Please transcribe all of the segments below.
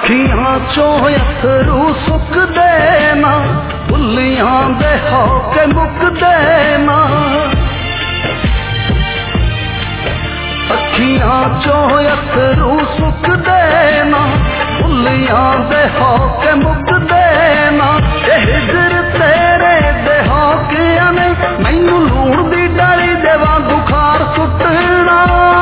अखियां चों अथरू सुक देना, भुलियां दे होके मुक देना। अखियां चों अथरू सुक देना, भुलियां दे होके मुक देना। हिजर तेरे दे होके ने मैनू लूण दी डाली दे वांगू खार सुटना।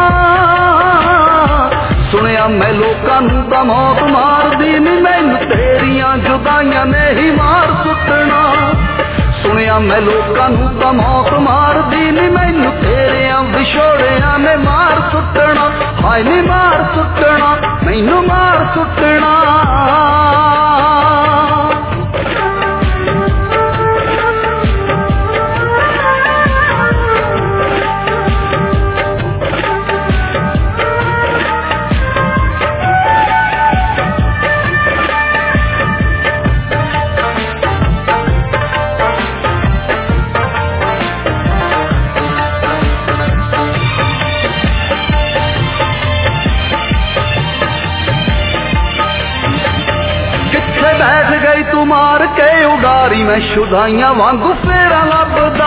सुनिया मैं लोकां नूं तां मौत मारदी नी, मैनू तेरियां जुदाइयां ने ही मार सुटना। सुनिया मैं लोकां नूं तां मौत मारदी नी, मैनू तेरियां विछोड़ियां ने मार सुटना। हाय नी मार सुटना, मैनू मार सुटना। बैठ गई तू मार के उडारी, मैं शुदाइयां वांगू फेरा लभदा।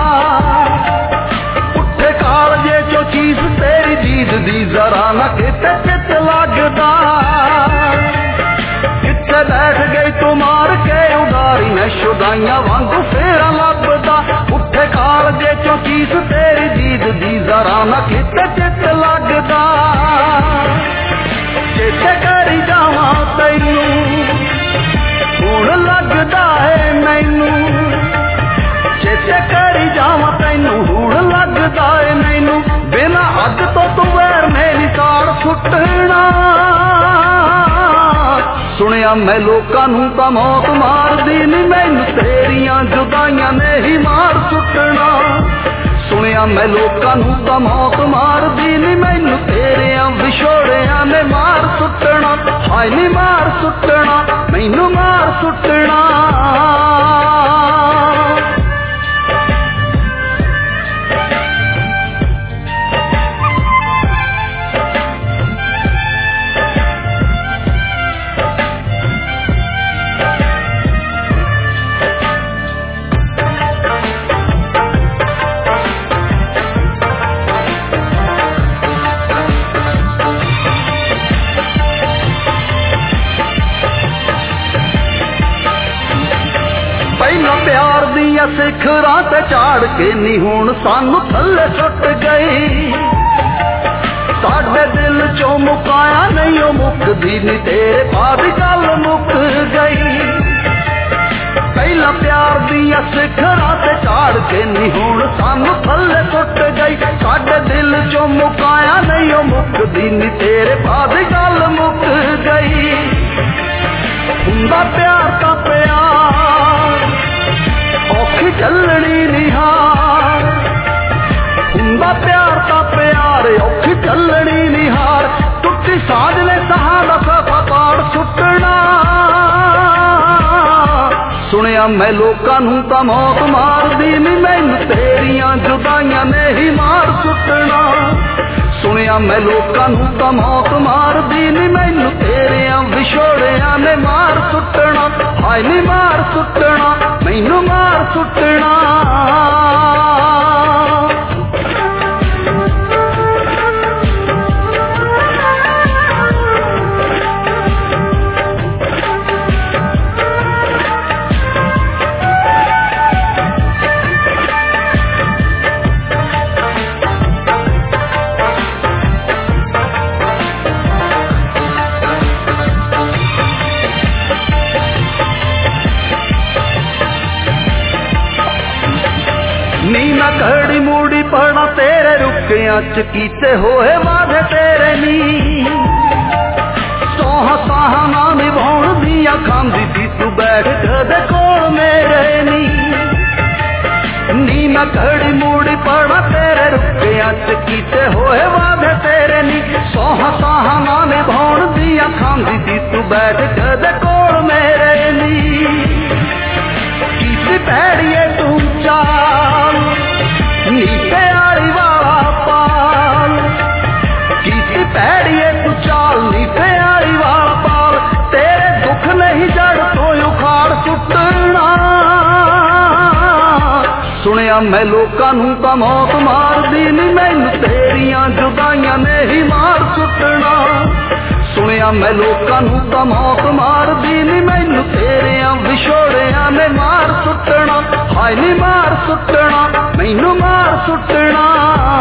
उठे कालजे चो चीज तेरी दीद दी, जरा ना किते चित लगदा। किथे बैठ गई तू मार के उडारी, मैं शुदाइयां वांगू फेरा लभदा। उठे कालजे चो चीज तेरी दीद दी, जरा ना किते चित लगदा। चेते करी जावां तैनू हुण लगदा है मैनू, चेते करी जावां तैनू हुण लगदा है मैनू। बिना अग तो तू वैर मेरी ताड़ सुटना। सुनिया मैं लोकां नूं तां मौत मारदी नी, मैनू तेरियां जुदाइयां ने ही मार सुटना। सुनिया मैं लोकां नूं तां मौत मारदी नी, मैनू तेरियां विछोड़ियां ने मार सुटना। हाय नी मार सुटना, मैनू मार सुटना। प्यार दिया सिखरा ते झाड़ के नी हुण सानू थल्ले सुट गई। साडे दिल चो मुकाया नहीं ओ मुकदी नी, तेरे बाद गल मुक गई। पहला प्यार दिया सिखरा ते झाड़ के नी हुण सानू थल्ले सुट गई। साडे दिल चो मुकाया नहीं ओ मुकदी नी, तेरे बाद गल मुक गई। हुंदा प्यार का प्यार औखी चलनी निहार, हुंदा प्यार का प्यार औखी चलनी निहार। टुटी साज ने सहा दसा पाड़ सुटना। सुनिया मैं लोकां नूं तां मौत मारदी नी, मैनू तेरियां जुदाइयां ने ही मार सुटना। सुनिया मैं लोकां नूं तां मौत मारदी नी, मैनू तेरियां विछोड़ियां ने मार सुटना। हाय नी मार सुटना, मैनू मार सुटना। नी मैं घड़ी मूड़ी पड़ा तेरे रुकिया च कीते होए वादे तेरे नी। सोहा साहा ना निभाउण दिया खांदी सी तू बैठ कदे कोल मेरे नी। नी मैं घड़ी मूड़ी पड़ा तेरे रुकिया च कीते होए वादे तेरे नी। सोहा साहा ना निभाउण दिया खांदी सी तू बैठ कदे कोल मेरे नी। किसी पैड़िए तू चाल नी प्यारी वाला पाल, किसी पैड़िए तू चाल नी प्यारी वाला पाल। मैं लोकां नूं तां मौत मारदी नी, मैनू तेरियां जुदाइयां ने ही मार सुटना। सुनिया मैं लोकां नूं तां मौत मारदी नी, मैनू तेरियां विछोड़ियां ने मार सुटना। हाय नी मार सुटना, मैनू मार सुटना।